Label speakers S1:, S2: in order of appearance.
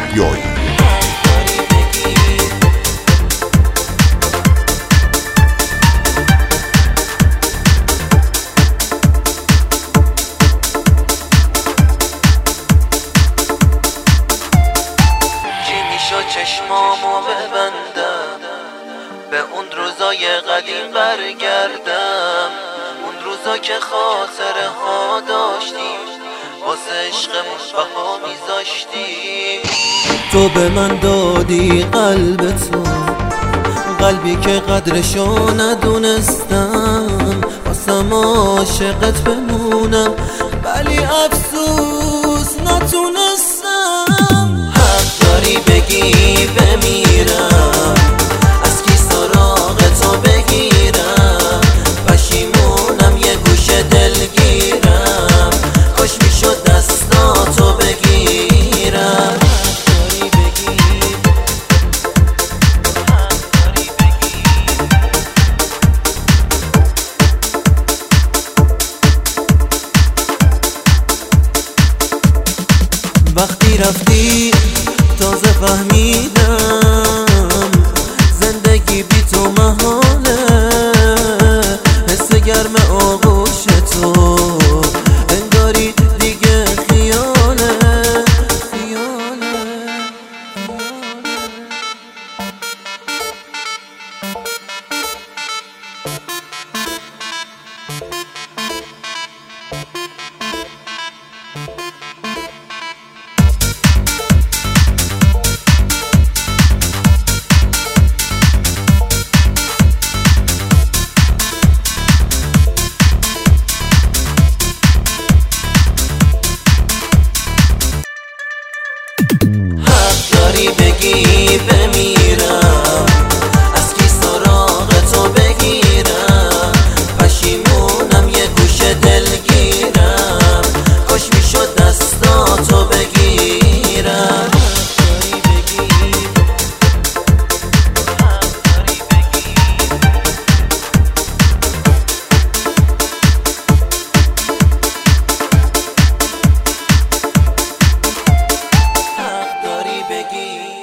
S1: یاری.
S2: چشمامو ببندم به اون روزای قدیم برگردم، اون روزا که خاطره ها داشتیم واسه عشقمون بها میذاشتیم. تو به من دادی قلب تو، قلبی که قدرشو ندونستم، واسم عاشقت بمونم ولی افسوس نتونستم. حق داری بگی بمیرم، از کی سراغ تو بگیرم، پشیمونم یه گوشه دلگیرم، کاش میشد دستاتو بگیرم. وقتی رفتی تازه فهمیدم زندگی بی تو محاله، حس گرم آغوش تو انگاری دیگه خیاله. داری بگی بمیرم، از کی سراغ تو بگیرم، پشیمونم یه گوشه دلگیرم، کاش میشد دستاتو بگیرم. حق داری بگی